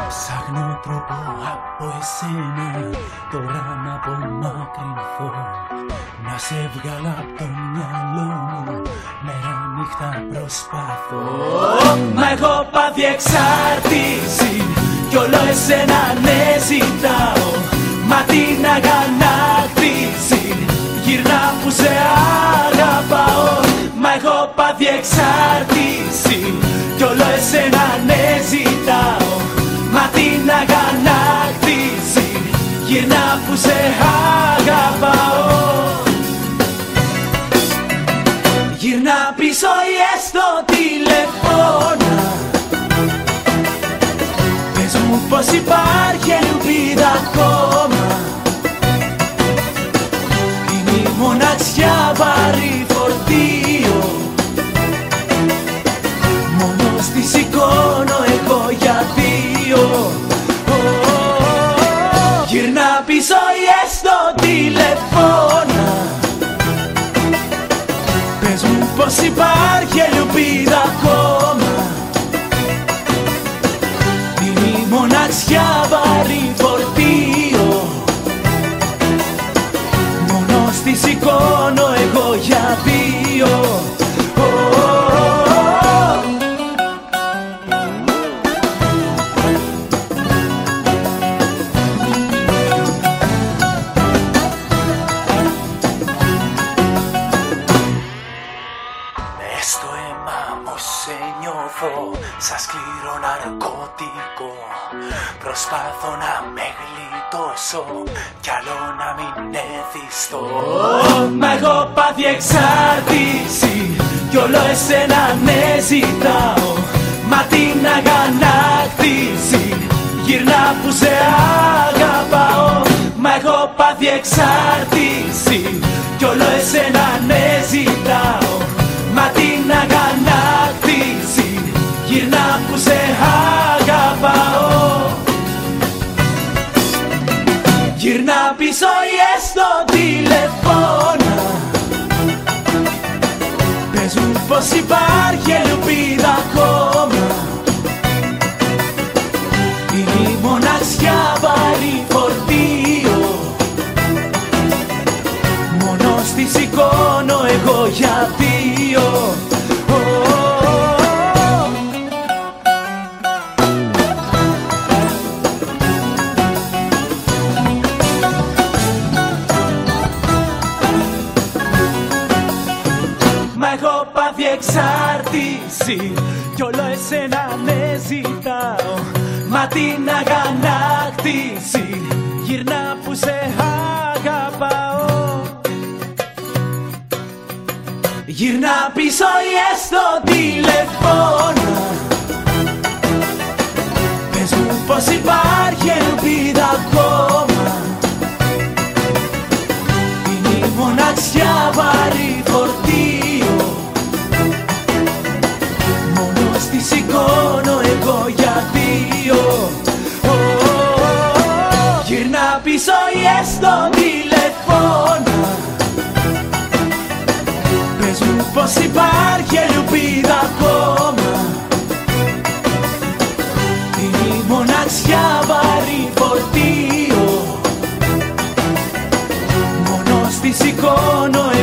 Ψάχνω τρόπο από εσένα τώρα να απομακρυνθώ, να σε βγάλω από το μυαλό μου, μέρα νύχτα προσπαθώ. Μα έχω πάθει εξάρτηση κι όλο εσένα ναι ζητάω. Μα την αγανάκτηση γυρνά που σε αγαπάω. Μα έχω πάθει εξάρτηση κι όλο εσένα ναι ζητάω. Μα την αγανάκτηση γυρνά που σε αγαπάω. Γυρνά πίσω ή έστω τηλεφώνα, πες μου πως υπάρχει ελπίδα ακόμα. Είναι η μοναξιά βαρύ φορτίο, μόνος τη σηκώνω εγώ για δύο. Γυρνά πίσω ή έστω τηλεφώνα, πες μου πως υπάρχει ελπίδα ακόμα. Είναι η μοναξιά βαρύ φορτίο, μόνος τη σηκώνω εγώ για δύο. Στο αίμα μου σε νιώθω σαν σκληρό ναρκωτικό. Προσπάθω να με γλιτώσω κι άλλο να μην εθιστώ. Μα έχω πάθει εξάρτηση κι όλο εσένα ναι ζητάω. Μα την αγανάκτηση γυρνά που σε αγαπάω. Μα έχω πάθει εξάρτηση κι όλο εσένα ναι ζητάω. Μα την αγανάκτηση γυρνά που σε αγαπάω. Γυρνά πίσω ή έστω τηλεφώνα, πες μου πως υπάρχει ελπίδα ακόμα. Είναι η μοναξιά βαρύ φορτίο, μόνος τη σηκώνω εγώ για δύο. Μα έχω πάθει εξάρτηση κι όλο εσένα ναι ζητάω. Μα την αγανάκτηση γυρνά που σε αγαπάω. Γυρνά πίσω ή έστω τηλεφώνα, πες μου πως υπάρχει ελπίδα ακόμα. Είναι η μοναξιά βαρύ φορτίο, μόνος τη σηκώνω εγώ για δύο. Γυρνά πίσω ή έστω τηλεφώνα, πες μου πως υπάρχει ελπίδα ακόμα. Είναι η μοναξιά βαρύ φορτίο, μόνος τη σηκώνω